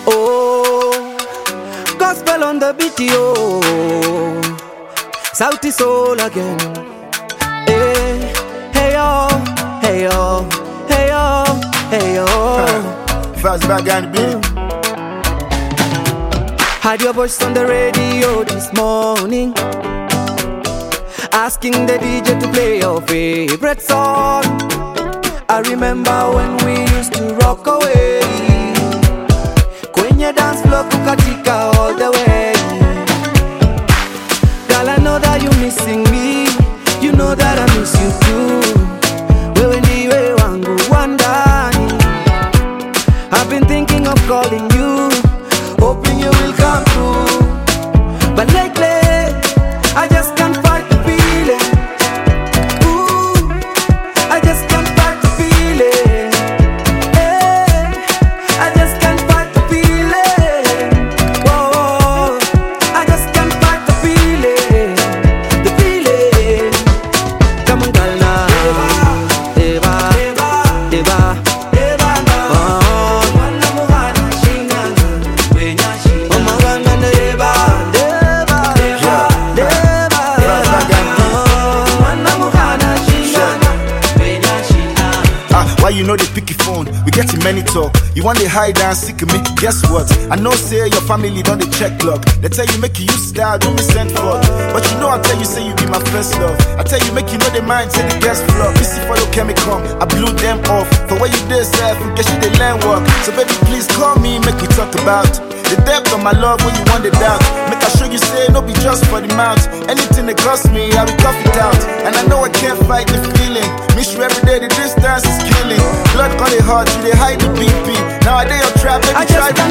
Oh, gospel on the beat, yo. Sauti soul again. Hey, hey yo, hey yo, hey yo, hey yo. Fast back on the beat. Had your voice on the radio this morning, asking the DJ to play your favorite song. I remember when we used to rock away. Kwenye dance floor kukatika all the way. Girl, I know that you're missing me. You know that I miss you too. Wewe ndiwe wangu wandani. I've been thinking of calling you, hoping you will come through. But lately, I just can't fight the feeling. Ooh, I just can't fight the feeling. Hey, I just can't fight the feeling. Whoa, I just can't fight the feeling. The feeling. Come on, girl, now. Eva, Eva, Eva, Eva, oh, wanna muhana shinganga, wenya shinganga. Oh, mwana Eva, Eva, Eva, Eva, oh, wanna muhana shinganga, wenya shinganga. Why you know they pick your phone? We get in many talk. You want to hide and seek me? Guess what? I know say your family don't they check luck. They tell you make you use style, don't be sent for. But you know I tell you say you be my first love. I tell you make you know the mind, say the guest flop. You see follow chemical, I blew them off. For where you did self, guess you they learn work. So baby please call me, make we talk about the depth of my love when you want it out. Make I show you say no be just for the mouth. Anything that costs me, I will cough it out. And I know I can't fight the feeling. Miss you every day, the distance is killing. Blood call it hard, you they hide the BP. Now I day your trap, baby I try just